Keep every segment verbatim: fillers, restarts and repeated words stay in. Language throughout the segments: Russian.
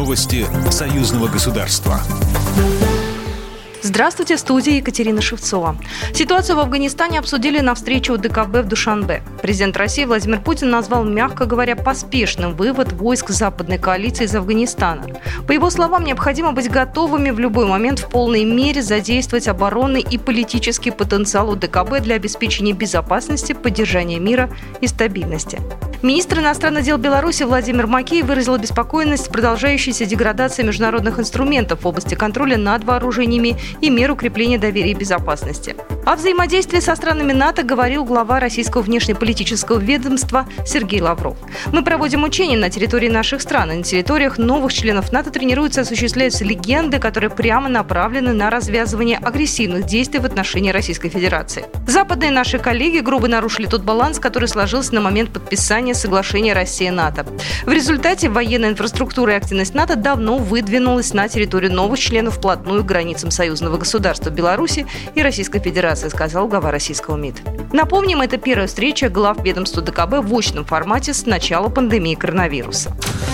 Новости союзного государства. Здравствуйте, в студии Екатерина Шевцова. Ситуацию в Афганистане обсудили на встрече у ДКБ в Душанбе. Президент России Владимир Путин назвал, мягко говоря, поспешным вывод войск западной коалиции из Афганистана. По его словам, необходимо быть готовыми в любой момент в полной мере задействовать оборонный и политический потенциал у ДКБ для обеспечения безопасности, поддержания мира и стабильности. Министр иностранных дел Беларуси Владимир Макеев выразил обеспокоенность продолжающейся деградацией международных инструментов в области контроля над вооружениями и мер укрепления доверия и безопасности. О взаимодействии со странами НАТО говорил глава российского внешнеполитического ведомства Сергей Лавров. Мы проводим учения на территории наших стран, и на территориях новых членов НАТО тренируются и осуществляются легенды, которые прямо направлены на развязывание агрессивных действий в отношении Российской Федерации. Западные наши коллеги грубо нарушили тот баланс, который сложился на момент подписания соглашения Россия-НАТО. В результате военная инфраструктура и активность НАТО давно выдвинулась на территорию новых членов вплотную к границам союзного государства Беларуси и Российской Федерации, сказал глава российского МИД. Напомним, это первая встреча глав ведомства ДКБ в очном формате с начала пандемии коронавируса.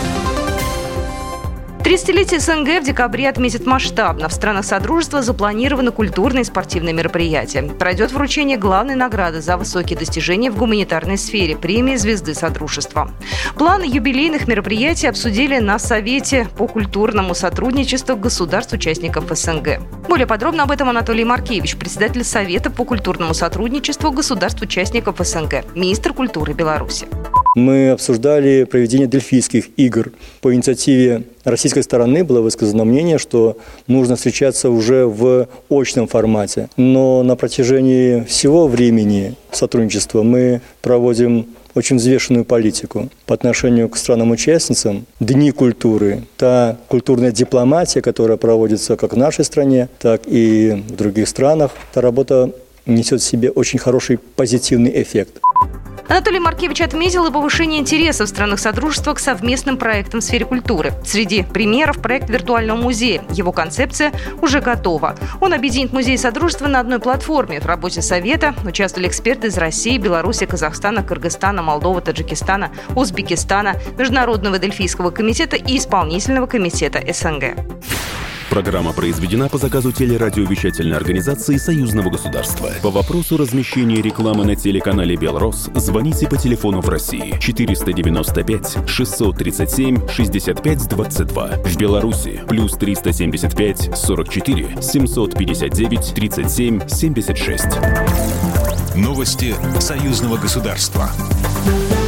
тридцатилетие СНГ в декабре отметят масштабно. В странах Содружества запланированы культурные и спортивные мероприятия. Пройдет вручение главной награды за высокие достижения в гуманитарной сфере – премии «Звезды Содружества». Планы юбилейных мероприятий обсудили на Совете по культурному сотрудничеству государств-участников СНГ. Более подробно об этом Анатолий Маркевич, председатель Совета по культурному сотрудничеству государств-участников СНГ, министр культуры Беларуси. Мы обсуждали проведение Дельфийских игр. По инициативе российской стороны было высказано мнение, что нужно встречаться уже в очном формате. Но на протяжении всего времени сотрудничества мы проводим очень взвешенную политику по отношению к странам-участницам. Дни культуры, та культурная дипломатия, которая проводится как в нашей стране, так и в других странах, эта работа несет в себе очень хороший позитивный эффект. Анатолий Маркевич отметил и повышение интереса в странах Содружества к совместным проектам в сфере культуры. Среди примеров проект виртуального музея. Его концепция уже готова. Он объединит музеи Содружества на одной платформе. В работе Совета участвовали эксперты из России, Беларуси, Казахстана, Кыргызстана, Молдовы, Таджикистана, Узбекистана, Международного Дельфийского комитета и Исполнительного комитета СНГ. Программа произведена по заказу телерадиовещательной организации Союзного государства. По вопросу размещения рекламы на телеканале «Белрос» звоните по телефону в России четыреста девяносто пять шестьсот тридцать семь шестьдесят пять двадцать два. В Беларуси плюс триста семьдесят пять сорок четыре семьсот пятьдесят девять тридцать семь семьдесят шесть. Новости союзного государства.